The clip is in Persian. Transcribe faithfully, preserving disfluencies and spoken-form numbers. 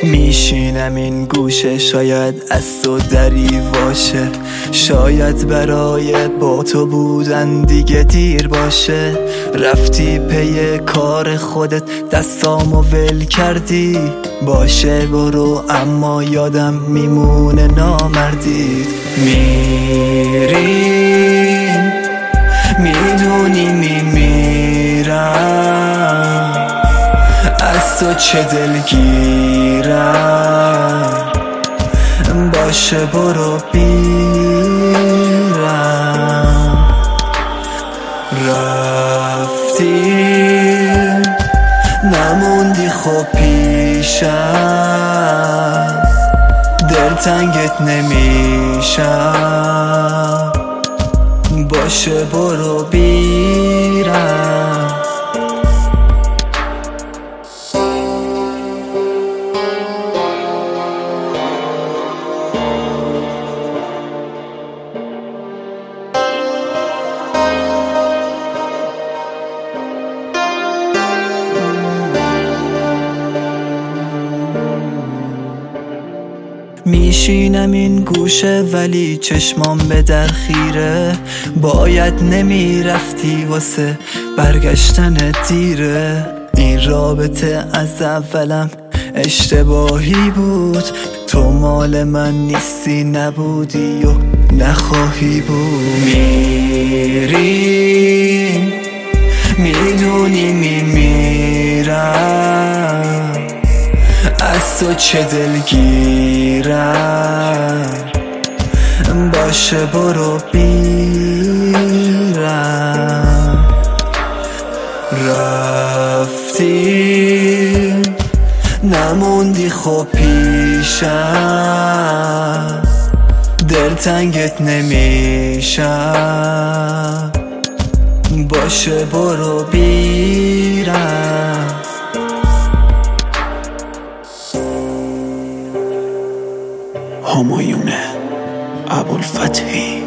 میشینم این گوشه، شاید از تو دری باشه، شاید برای با تو بودن دیگه دیر باشه. رفتی پی کار خودت، دستامو ول کردی، باشه برو اما یادم میمونه نامردید. میری میدونی میمیرم، از تو چه دلگیرم، باشه برو بیرم. رفتی نموندی خب پیشم، دلتنگت نمیشم، باشه برو بیرم. میشینم این گوشه ولی چشمام به در خیره، باید نمیرفتی واسه برگشتن دیره. این رابطه از اولم اشتباهی بود، تو مال من نیستی، نبودی و نخواهی بود. میری میدونی میمیرم، از تو چه دلگیرم، باشه برو بیرم. رفتی نموندی خب پیشم، دلتنگت نمیشم، باشه برو بیرم. همایون ابوالفتحی